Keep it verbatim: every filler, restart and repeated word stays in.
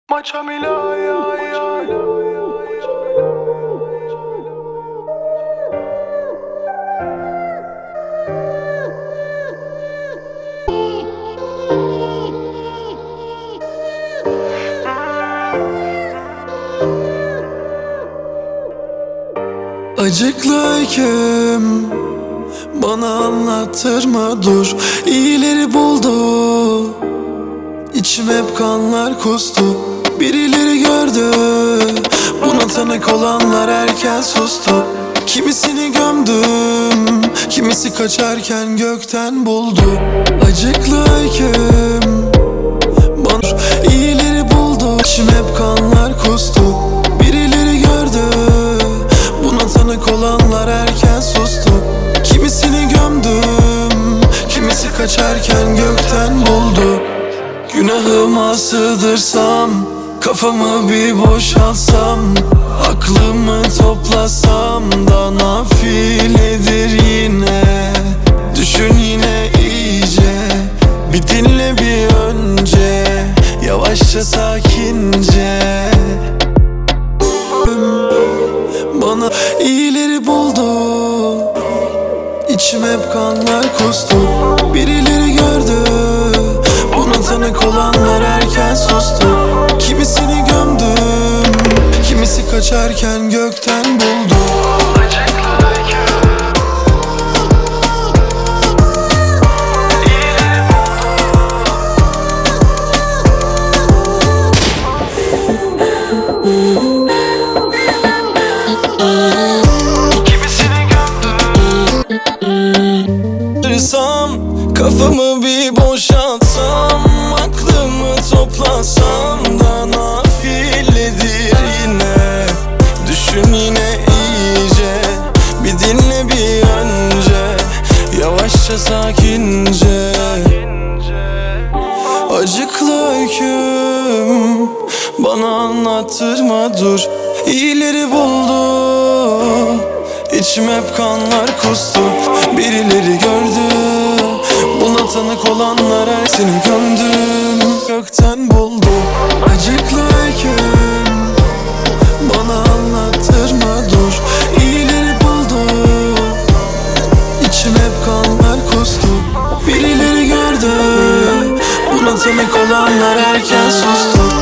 Maça mila ya ya Acıklı öyküm bana anlattırma dur. İyileri buldu, İçim hep kanlar kustu. Birileri gördü, buna tanık olanlar erken sustu. Kimisini gömdüm, kimisi kaçarken gökten buldu. Acıklı öyküm bana iyileri buldu. İçim hep kanlar kustu. Birileri gördü, buna tanık olanlar erken sustu. Kimisini gömdüm, kimisi kaçarken gökten buldu. Günahıma sığdırsam, kafamı bir boşaltsam, aklımı toplasam da nafiledir yine. Düşün yine iyice, bir dinle bir önce, yavaşça sakince. Bana iyileri buldu, İçim hep kanlar kustu. Birileri gördü, buna tanık olanlar erken sustu. Kimisini gömdüm, kimisi kaçarken gökten buldu. Kafamı bir boşaltsam, aklımı toplasam da nafiledir yine. Düşün yine iyice, bir dinle bir önce, yavaşça sakince. Acıklı öyküm bana anlattırma dur. İyileri buldu, İçim hep kanlar kustu. Birileri gördü, buna tanık olanlar her seni gömdüm, gökten buldu. Acıklı öyküm bana anlattırma dur. İyileri buldu, İçim hep kanlar kustu. Birileri gördü, buna tanık olanlar erken sustu.